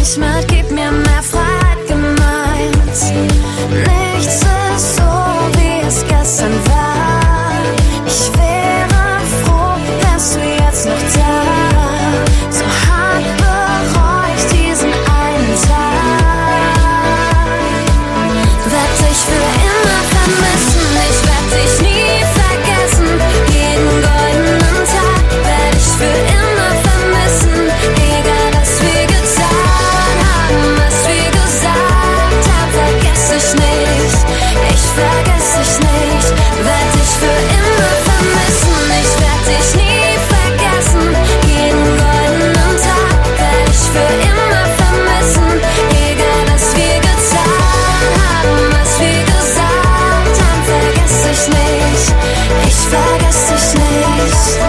nicht mit, gib mir mehr Freiheit gemeint. Nichts ist so, wie es gestern war. Ich wäre froh, wärst du jetzt noch da. So hart bereu ich diesen einen Tag. Werd dich für immer vermissen, ich werd dich nie vergessen. Jeden goldenen Tag werd ich für immer vermissen. Egal was wir getan haben, was wir gesagt haben, vergess dich nicht, ich vergess dich nicht. Werd dich für immer vermissen, ich werd dich nie vergessen. Jeden goldenen Tag werd ich für immer vermissen. Egal was wir getan haben, was wir gesagt haben, vergess dich nicht, ich vergess dich nicht.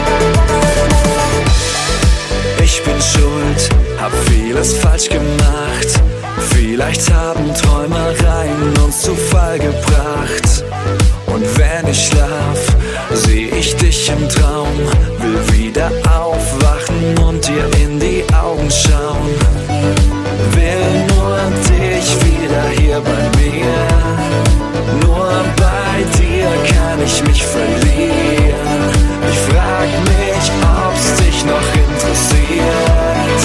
Ich bin schuld, hab vieles falsch gemacht. Vielleicht haben Träumereien uns zu Fall gebracht. Und wenn ich schlaf, seh ich dich im Traum. Will wieder aufwachen und dir in die Augen schauen. Will nur dich wieder hier bei mir. Nur bei dir kann ich mich verlieren. Ich frag mich, ob's dich noch interessiert.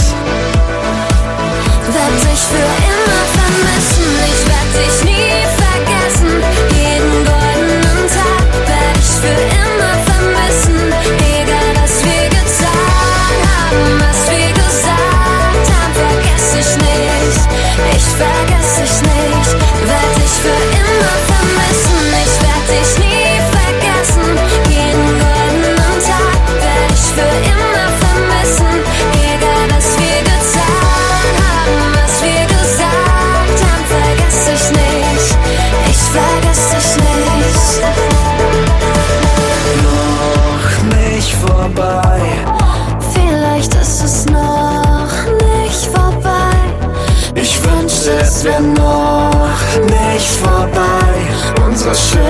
Werd dich für immer vermissen, ich werd dich nie vergessen. Jeden goldenen Tag werd ich für immer vermissen. Egal was wir getan haben, was wir gesagt haben, vergess dich nicht, ich vergess dich nicht. Werd dich für immer vermissen, ich werd dich nie vergessen. Jeden goldenen Tag werd ich für immer vermissen. Egal was wir getan haben, was wir gesagt haben, vergess dich nicht, ich vergess dich nicht. Noch nicht vorbei. Vielleicht ist es noch nicht vorbei. Ich wünschte, es wär noch nicht vorbei. Unsere